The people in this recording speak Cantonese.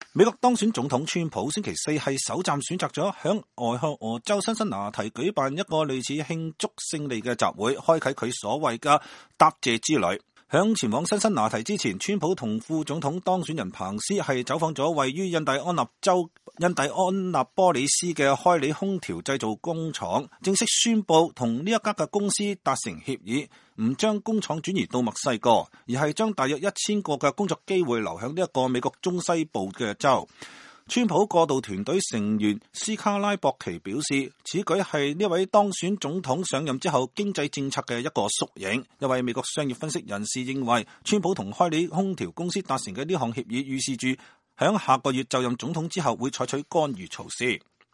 美國當選總統川普星期四係首站選擇咗響俄亥俄州辛辛那提舉辦一個類似慶祝勝利嘅集會，開啟佢所謂嘅答謝之旅。響前往辛辛那提之前，川普同副總統當選人彭斯係走訪咗位於印第安納波利斯嘅開利空調製造工廠，正式宣布同呢一家嘅公司達成協議，唔將工廠轉移到墨西哥，而係將大約1000個嘅工作機會留響呢一個美國中西部嘅州。川普過渡團隊成員斯卡拉博奇表示，此舉係呢位當選總統上任之後經濟政策嘅一個縮影。一位美國商業分析人士認為，川普同開利空調公司達成嘅呢項協議預示住響下個月就任總統之後會採取干預措施。